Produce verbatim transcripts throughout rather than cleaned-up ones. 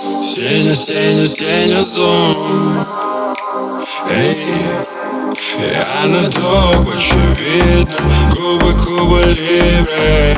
Сеня, Сеня, Сеня, зум. Эй, я на топ, очевидно. Куба, Куба Либре.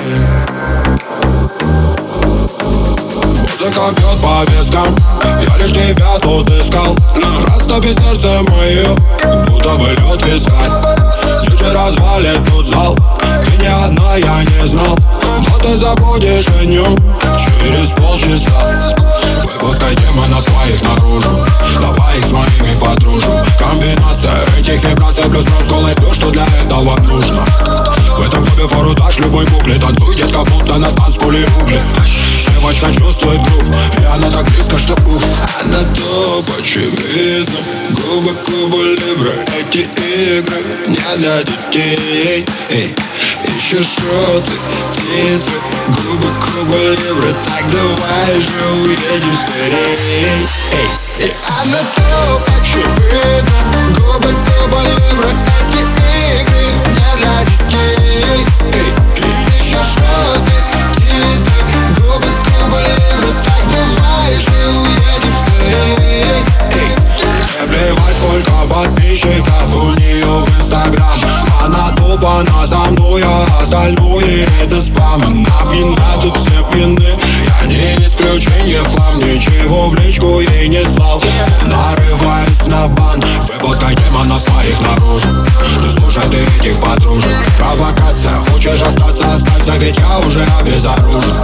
Музыка бьет по вискам, я лишь тебя тут искал. Растопи сердце мое, будто бы лед вискарь. Диджей развалит тут зал, ты не одна, я не знал. Но ты забудешь о нем через полчаса. Выпускай демона своих наружу, давай их с моими подружим. Комбинация этих вибраций плюс ром с колой, все, что для этого нужно. В этом клубе фору дашь любой букле. Танцуй, детка, будто на танцполе угли. Девочка чувствует грув, и она так близко, что уф. Она топ, очевидно. Куба, Куба Либре. Эти игры не для детей. Эй, ищешь шоты, титры. Куба, Куба Либре. Так давай же уедем скорей. Эй, и она топ, очевидно. Куба, Куба Либре. Эти игры не для детей. Эй, ищешь шоты, титры. Куба, Куба Либре. Так давай же уедем скорей. Эй, мне плевать, сколько подписчиков у нее в Инстаграм. Она тупо за мной, а остальное это спам. Она пьяна, тут все пьяны. Я не исключение, хлам. Ничего в личку ей не слал. Нарываюсь на бан. Выпускай демона своих наружу. Не слушай ты этих подружек. Провокация, хочешь остаться, останься, ведь я уже обезоружен.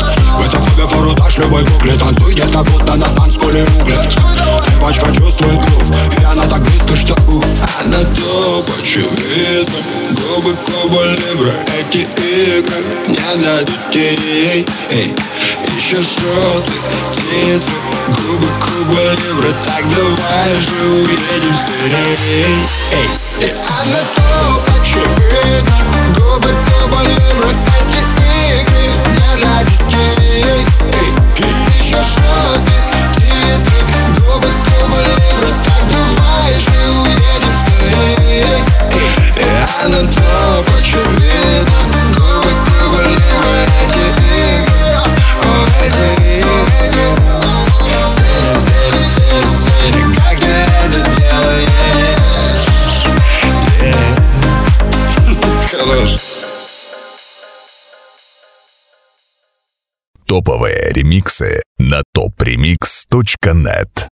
В этом клубе фору дашь любой букле. Танцуй, детка, будто на танцполе угли. Девочка чувствует грув, и она так близко, что уф. Она топ, очевидно. Куба, Куба Либре. Эти игры не для детей. Эй, ищешь шоты, титры. Куба, Куба Либре. Так давай же уедем скорей. Эй, и она топ, очевидно. Куба, Куба Либре. Эти игры не для детей. Эй, ищешь шоты, титры. Куба, Куба Либре. Так давай же уедем скорей. И она топ, очевидно. Куба, Куба Либре. Эти игры, о, эти игры. Сеня, Сеня, Сеня, Сеня, как ты это делаешь? Yeah. Хорош. Топовые ремиксы на топ ремикс точка нет.